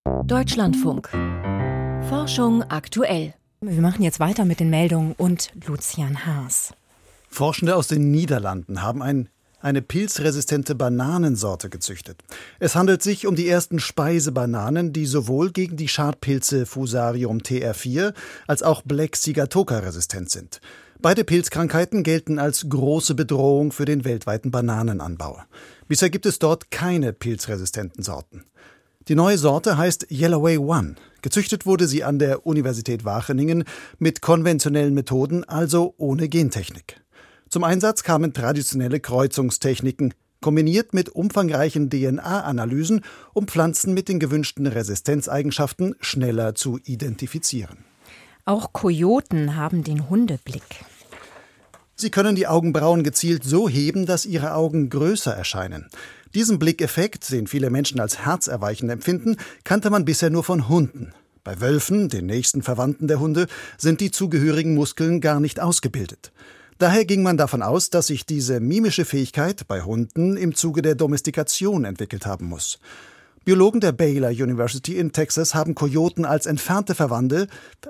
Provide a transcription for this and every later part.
Deutschlandfunk. Forschung aktuell. Wir machen jetzt weiter mit den Meldungen und Lucian Haas. Forschende aus den Niederlanden haben eine pilzresistente Bananensorte gezüchtet. Es handelt sich um die ersten Speisebananen, die sowohl gegen die Schadpilze Fusarium TR4 als auch Black Sigatoka resistent sind. Beide Pilzkrankheiten gelten als große Bedrohung für den weltweiten Bananenanbau. Bisher gibt es dort keine pilzresistenten Sorten. Die neue Sorte heißt Yelloway One. Gezüchtet wurde sie an der Universität Wageningen mit konventionellen Methoden, also ohne Gentechnik. Zum Einsatz kamen traditionelle Kreuzungstechniken, kombiniert mit umfangreichen DNA-Analysen, um Pflanzen mit den gewünschten Resistenzeigenschaften schneller zu identifizieren. Auch Kojoten haben den Hundeblick. Sie können die Augenbrauen gezielt so heben, dass ihre Augen größer erscheinen. Diesen Blickeffekt, den viele Menschen als herzerweichend empfinden, kannte man bisher nur von Hunden. Bei Wölfen, den nächsten Verwandten der Hunde, sind die zugehörigen Muskeln gar nicht ausgebildet. Daher ging man davon aus, dass sich diese mimische Fähigkeit bei Hunden im Zuge der Domestikation entwickelt haben muss. Biologen der Baylor University in Texas haben Kojoten als entfernte Verwandte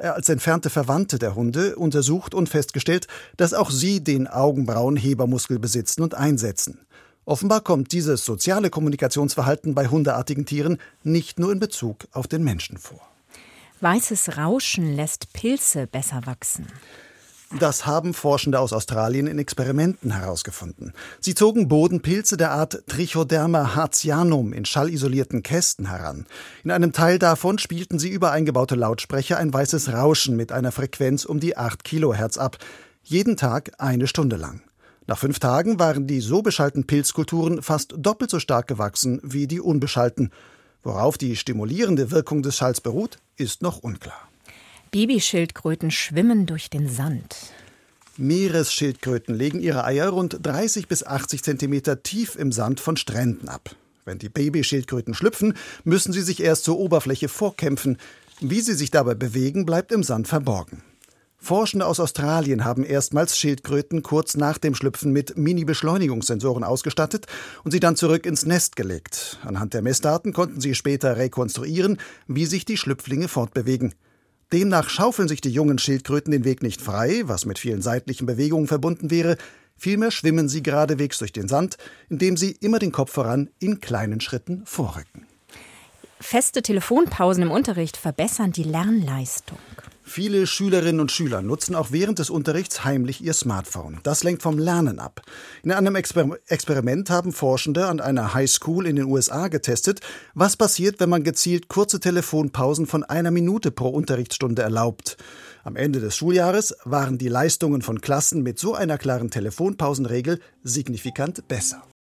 der Hunde untersucht und festgestellt, dass auch sie den Augenbrauenhebermuskel besitzen und einsetzen. Offenbar kommt dieses soziale Kommunikationsverhalten bei hundeartigen Tieren nicht nur in Bezug auf den Menschen vor. Weißes Rauschen lässt Pilze besser wachsen. Das haben Forschende aus Australien in Experimenten herausgefunden. Sie zogen Bodenpilze der Art Trichoderma harzianum in schallisolierten Kästen heran. In einem Teil davon spielten sie über eingebaute Lautsprecher ein weißes Rauschen mit einer Frequenz um die 8 Kilohertz ab. Jeden Tag 1 Stunde lang. Nach 5 Tagen waren die so beschallten Pilzkulturen fast doppelt so stark gewachsen wie die unbeschallten. Worauf die stimulierende Wirkung des Schalls beruht, ist noch unklar. Babyschildkröten schwimmen durch den Sand. Meeresschildkröten legen ihre Eier rund 30 bis 80 Zentimeter tief im Sand von Stränden ab. Wenn die Babyschildkröten schlüpfen, müssen sie sich erst zur Oberfläche vorkämpfen. Wie sie sich dabei bewegen, bleibt im Sand verborgen. Forschende aus Australien haben erstmals Schildkröten kurz nach dem Schlüpfen mit Mini-Beschleunigungssensoren ausgestattet und sie dann zurück ins Nest gelegt. Anhand der Messdaten konnten sie später rekonstruieren, wie sich die Schlüpflinge fortbewegen. Demnach schaufeln sich die jungen Schildkröten den Weg nicht frei, was mit vielen seitlichen Bewegungen verbunden wäre. Vielmehr schwimmen sie geradewegs durch den Sand, indem sie immer den Kopf voran in kleinen Schritten vorrücken. Feste Telefonpausen im Unterricht verbessern die Lernleistung. Viele Schülerinnen und Schüler nutzen auch während des Unterrichts heimlich ihr Smartphone. Das lenkt vom Lernen ab. In einem Experiment haben Forschende an einer Highschool in den USA getestet, was passiert, wenn man gezielt kurze Telefonpausen von 1 Minute pro Unterrichtsstunde erlaubt. Am Ende des Schuljahres waren die Leistungen von Klassen mit so einer klaren Telefonpausenregel signifikant besser.